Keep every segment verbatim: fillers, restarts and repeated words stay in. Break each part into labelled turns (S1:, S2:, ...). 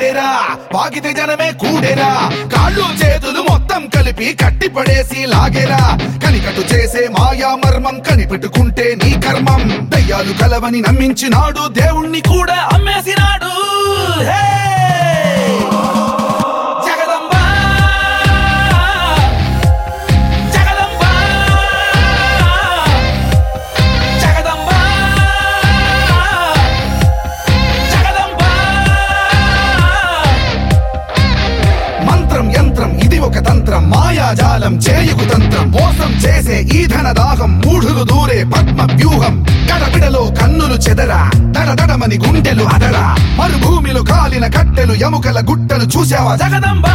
S1: ఊడేరా, వాగితే జనమే కూడేరా, కాళ్ళు చేతులు మొత్తం కలిపి కట్టి పడేసి లాగేరా, కనికట్టు చేసే మాయా మర్మం కనిపెట్టుకుంటే నీ కర్మం. దయ్యాలు కలవని నమ్మించినాడు, దేవుణ్ణి కూడా అమ్మేసినాడు. ఒక తంత్రం, మాయాజాలం చేయుకు తంత్రం, మోసం చేసే ఈ ధన దాహం, మూఢులు దూరే పద్మ వ్యూహం. గడబిడలో కన్నులు చెదరా, దడదడమని గుండెలు అదరా, మరుభూమిలో కాలిన కట్టెలు, ఎముకల గుట్టలు చూసావా జగదంబా.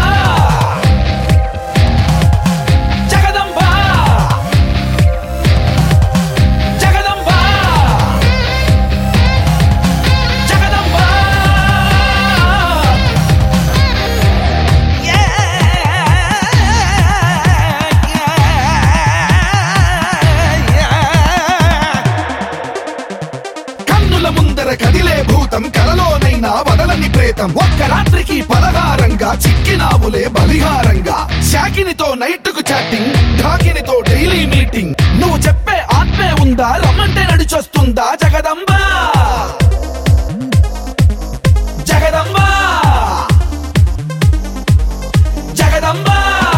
S1: ముందర కదిలే భూతం, కలలోనైనా వదలని ప్రేతం, ఒక్క రాత్రికి పలహారంగా చిక్కినావులే బలిహారంగా. శాకినితో నైట్కు చాటింగ్, ఢాకినితో డైలీ మీటింగ్, నువ్వు చెప్పే ఆత్మే ఉందా, రమ్మంటే నడిచొస్తుందా జగదంబా. జగదంబా జగదంబా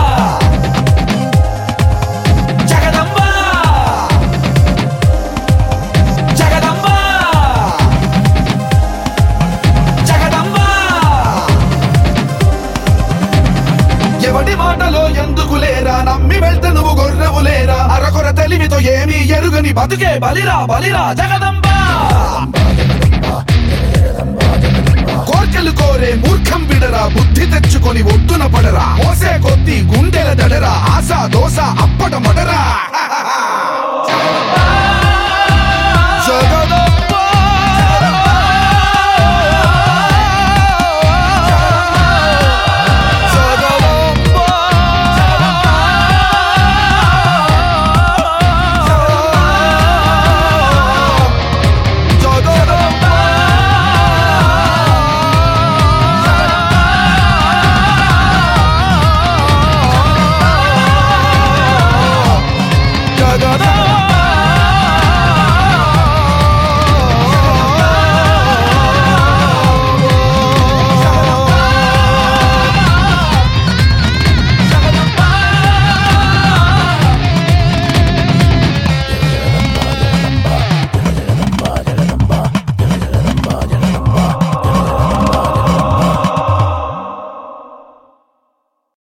S1: ఎవడి మాటలో ఎందుకు లేరా, నమ్మి వెళ్తే నువ్వు గొర్రెవు లేరా, అరకొర తెలివితో ఏమీ ఎరుగని బతుకే బలిరా బలిరా జగదంబా. కోర్కెలు కోరే మూర్ఖం విడరా, బుద్ధి తెచ్చుకొని ఒడ్డున పడరా, మోసే కొద్ది గుండెల దడరా, ఆశ దోశ అప్పట మడరా.